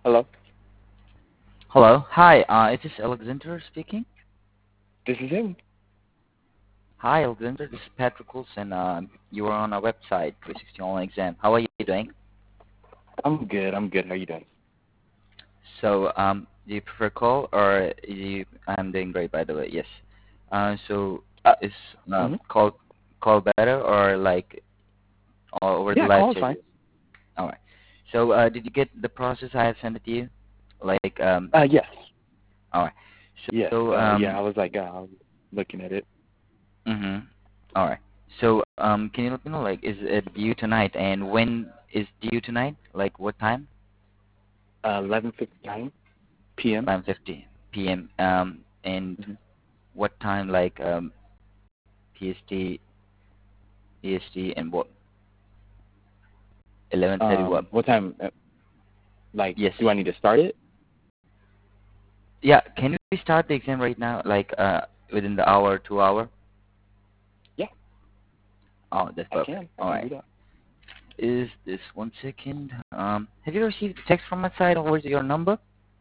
Hello, Hello. Hi. Is this Alexander speaking? this is him. Hi, Alexander. This is Patrick Wilson. You are on our website, 360 Online Exam. How are you doing? I'm good. I'm good. How you doing? So, do you prefer call or you? I'm doing great, by the way. Yes. So Uh, is hmm call better or like over the Yeah, live call is chat? fine. All right. So, did you get the process I have sent it to you? Like, Yes, all right. yes. So, Yeah, I was looking at it. mhm. All right. So, can you let me know, like, is it due tonight, and when is due tonight? Like, what time? 11:59 p.m. 11:50 p.m. And hmm what time, like, PST, EST, and what? 11:30 what? What time? Like, Yes. do I need to start it? Yeah. Can we start the exam right now? Like, within the hour, 2 hour? Yeah, Oh, that's I perfect. can. I All can do right. that. Is this 1 second? Have you received a text from my side, or is your number?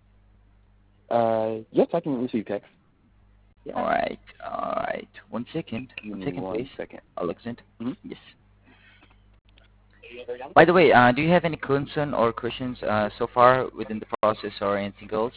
Yes, I can receive text. Yeah. All right. All right. 1 second. Give One me second, please. 1 second. Alexander. Mm-hmm. Yes. By the way, do you have any concern or questions so far within the process or anything else?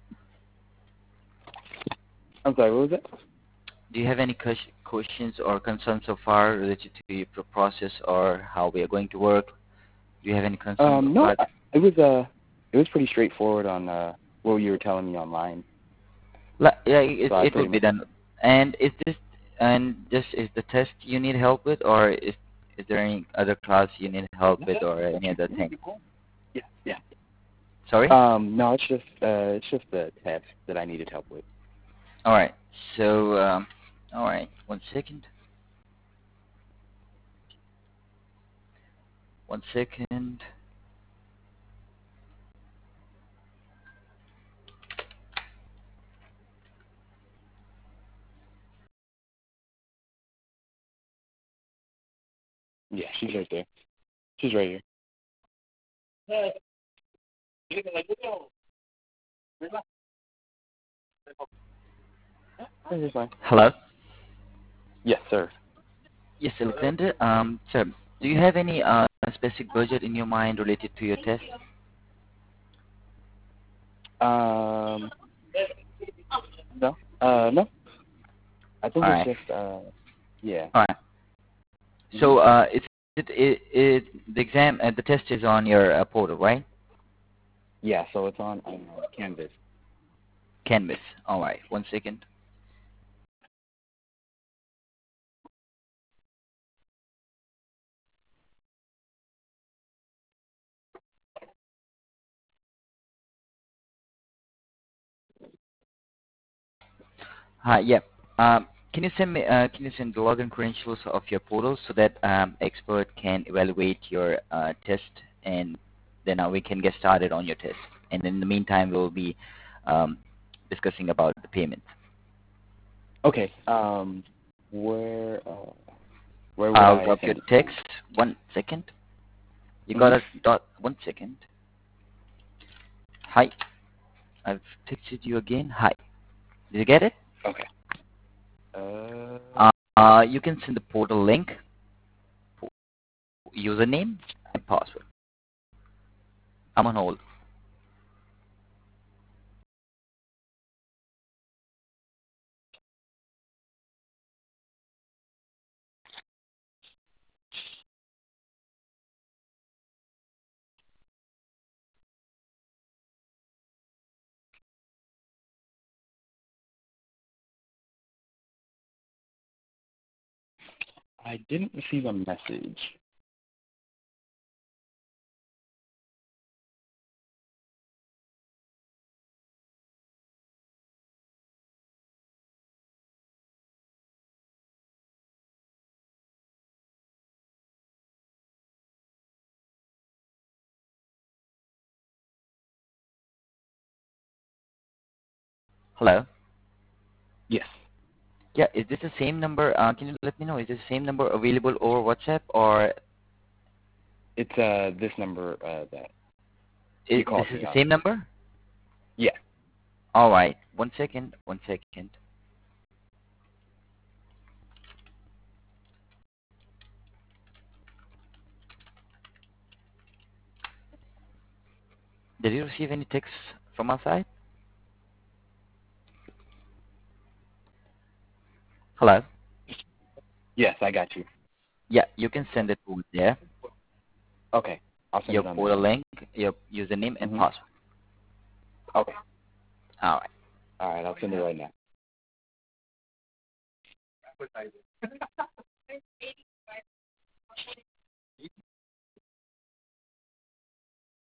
I'm sorry. What was that? Do you have any questions or concerns so far related to the process or how we are going to work? Do you have any concern No, about it? it was pretty straightforward on what you were telling me online. Yeah, So I it will pretty be much. done. And this is the test you need help with, or is there any other class you need help with, or any other thing? Yeah, yeah. Sorry? No, it's just the test that I needed help with. All right. So, all right. 1 second. 1 second. Yeah, she's right there. She's right here. This is fine. Hello. Yes, sir. Yes, Alexander. Sir, do you have any specific budget in your mind related to your test? Um, no, no. I think All it's right. just, yeah. All right. hmm So, the exam the test is on your portal, right? Yeah, so it's on Canvas. Canvas. All right. 1 second. Hi. Yeah. Can you send me? Can you send the login credentials of your portal so that expert can evaluate your test, and then we can get started on your test. And in the meantime, we'll be um, discussing about the payment. Okay. Where, where would I'll I drop your send it to? text. 1 second. You hmm got a dot. 1 second. Hi. I've texted you again. Hi. Did you get it? Okay. You can send the portal link, username, and password. I'm on hold. I didn't receive a message. Hello. Yes. Yeah, is this the same number? Can you let me know? Is this the same number available over WhatsApp, or It's, this number, that. You This called is me the on. same number? Yeah. All right. 1 second. 1 second. Did you receive any text from our side? Hello? Yes, I got you. Yeah, you can send it over there. Okay. I'll send Your it on there portal then. link, your username and Mhm. password. Okay. All right. All right. I'll send it right now.